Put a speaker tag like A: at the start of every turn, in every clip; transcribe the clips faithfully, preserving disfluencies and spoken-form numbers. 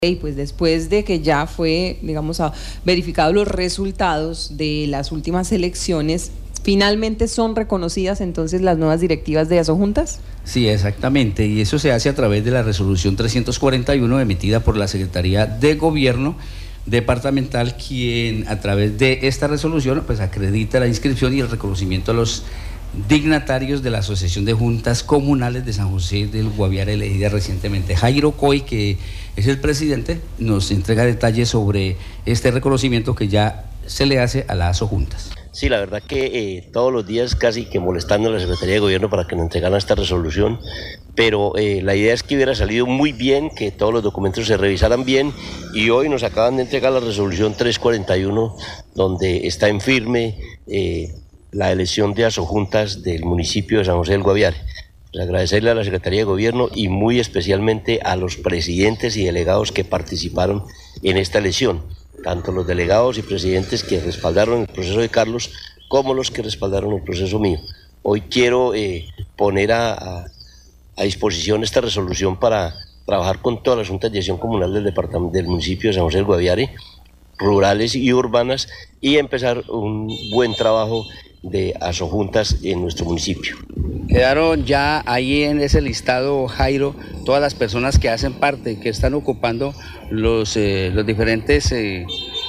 A: Y pues después de que ya fue, digamos, a- verificados los resultados de las últimas elecciones, ¿finalmente son reconocidas entonces las nuevas directivas de Asojuntas?
B: Sí, exactamente, y eso se hace a través de la resolución trescientos cuarenta y uno emitida por la Secretaría de Gobierno Departamental, quien a través de esta resolución pues acredita la inscripción y el reconocimiento a los dignatarios de la Asociación de Juntas Comunales de San José del Guaviare, elegida recientemente. Jairo Coy, que es el presidente, nos entrega detalles sobre este reconocimiento que ya se le hace a las Asojuntas.
C: Sí, la verdad que eh, todos los días casi que molestando a la Secretaría de Gobierno para que nos entregaran esta resolución, pero eh, la idea es que hubiera salido muy bien, que todos los documentos se revisaran bien, y hoy nos acaban de entregar la resolución trescientos cuarenta y uno, donde está en firme eh, la elección de Asojuntas del municipio de San José del Guaviare. Pues agradecerle a la Secretaría de Gobierno y muy especialmente a los presidentes y delegados que participaron en esta elección, tanto los delegados y presidentes que respaldaron el proceso de Carlos como los que respaldaron el proceso mío. Hoy quiero eh, poner a, a, a disposición esta resolución para trabajar con todas las juntas de acción comunal del departamento del municipio de San José del Guaviare, rurales y urbanas, y empezar un buen trabajo de asojuntas en nuestro municipio.
B: Quedaron ya ahí en ese listado, Jairo, todas las personas que hacen parte, que están ocupando los, eh, los diferentes eh,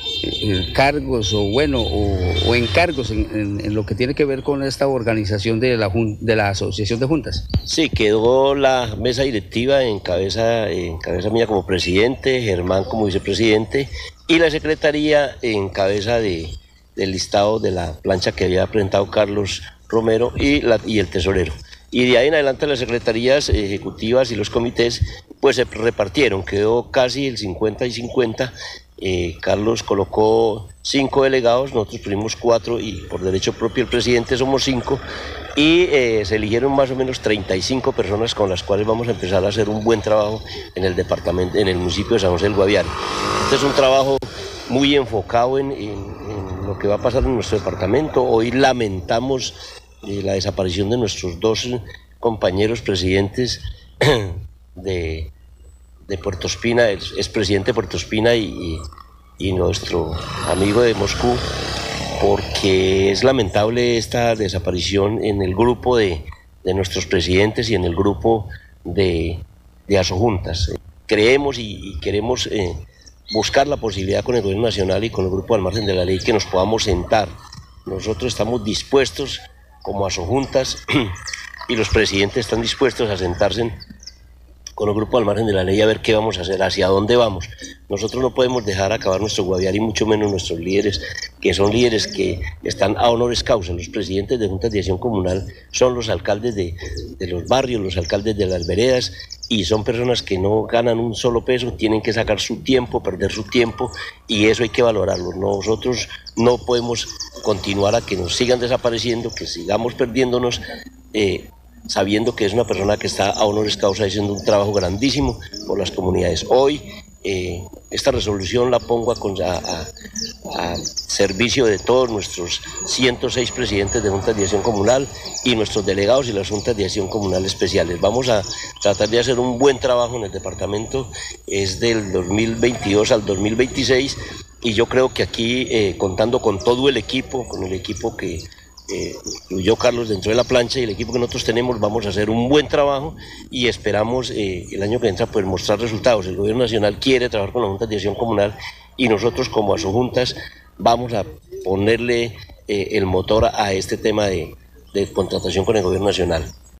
B: eh, cargos o bueno o, o encargos en, en, en lo que tiene que ver con esta organización de la, de la Asociación de Juntas.
C: Sí, quedó la mesa directiva en cabeza, en cabeza mía como presidente, Germán como vicepresidente, y la secretaría en cabeza de, del listado de la plancha que había presentado Carlos Romero y, la, y el tesorero. Y de ahí en adelante las secretarías ejecutivas y los comités pues se repartieron, quedó casi el cincuenta y cincuenta. Eh, Carlos colocó cinco delegados, nosotros pusimos cuatro y por derecho propio el presidente somos cinco, y eh, se eligieron más o menos treinta y cinco personas con las cuales vamos a empezar a hacer un buen trabajo en el departamento, en el municipio de San José del Guaviare. Este es un trabajo muy enfocado en, en, en lo que va a pasar en nuestro departamento. Hoy lamentamos eh, la desaparición de nuestros dos compañeros presidentes de, de Puerto Espina, el expresidente de Puerto Espina y, y, y nuestro amigo de Moscú, porque es lamentable esta desaparición en el grupo de, de nuestros presidentes y en el grupo de, de Asojuntas. Creemos y, y queremos eh, buscar la posibilidad con el Gobierno Nacional y con el grupo al margen de la ley que nos podamos sentar. Nosotros estamos dispuestos como Asojuntas y los presidentes están dispuestos a sentarse con el grupo al margen de la ley a ver qué vamos a hacer, hacia dónde vamos. Nosotros no podemos dejar acabar nuestro Guaviare y mucho menos nuestros líderes, que son líderes que están a honoris causa. Los presidentes de juntas de acción comunal son los alcaldes de, de los barrios, los alcaldes de las veredas, y son personas que no ganan un solo peso, tienen que sacar su tiempo, perder su tiempo, y eso hay que valorarlo. Nosotros no podemos continuar a que nos sigan desapareciendo, que sigamos perdiéndonos, eh, sabiendo que es una persona que está a honoris causa haciendo un trabajo grandísimo por las comunidades. Hoy eh, esta resolución la pongo a, a, a servicio de todos nuestros ciento seis presidentes de juntas de acción comunal y nuestros delegados y las juntas de acción comunal especiales. Vamos a tratar de hacer un buen trabajo en el departamento, es del dos mil veintidós al dos mil veintiséis, y yo creo que aquí eh, contando con todo el equipo, con el equipo que Eh, yo, Carlos, dentro de la plancha y el equipo que nosotros tenemos, vamos a hacer un buen trabajo y esperamos eh, el año que entra pues mostrar resultados. El Gobierno Nacional quiere trabajar con la Junta de Acción Comunal y nosotros como Asojuntas vamos a ponerle eh, el motor a este tema de, de contratación con el Gobierno Nacional.